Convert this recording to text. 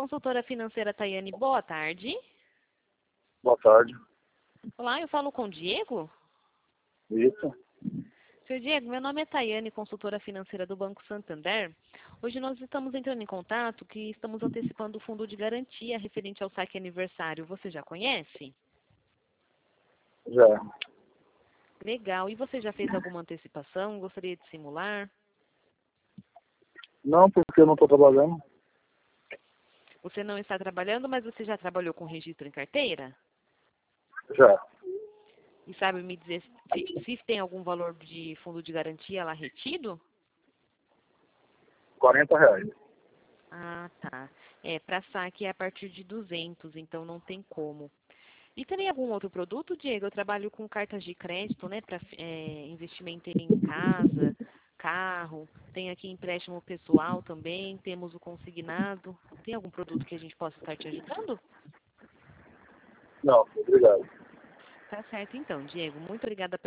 Consultora financeira Tayane, boa tarde. Boa tarde. Olá, eu falo com o Diego? Isso. Seu Diego, meu nome é Tayane, consultora financeira do Banco Santander. Hoje nós estamos entrando em contato que estamos antecipando o fundo de garantia referente ao saque aniversário. Você já conhece? Já. Legal. E você já fez alguma antecipação? Gostaria de simular? Não, porque eu não estou trabalhando. Você não está trabalhando, mas você já trabalhou com registro em carteira? Já. E sabe me dizer se tem algum valor de fundo de garantia lá retido? R$ 40. Ah, tá. Para saque é a partir de 200, então não tem como. E tem algum outro produto, Diego? Eu trabalho com cartas de crédito, né, para investimento em casa, carro. Tem aqui empréstimo pessoal também, temos o consignado. Tem algum produto que a gente possa estar te ajudando? Não, obrigado. Tá certo então, Diego. Muito obrigada pela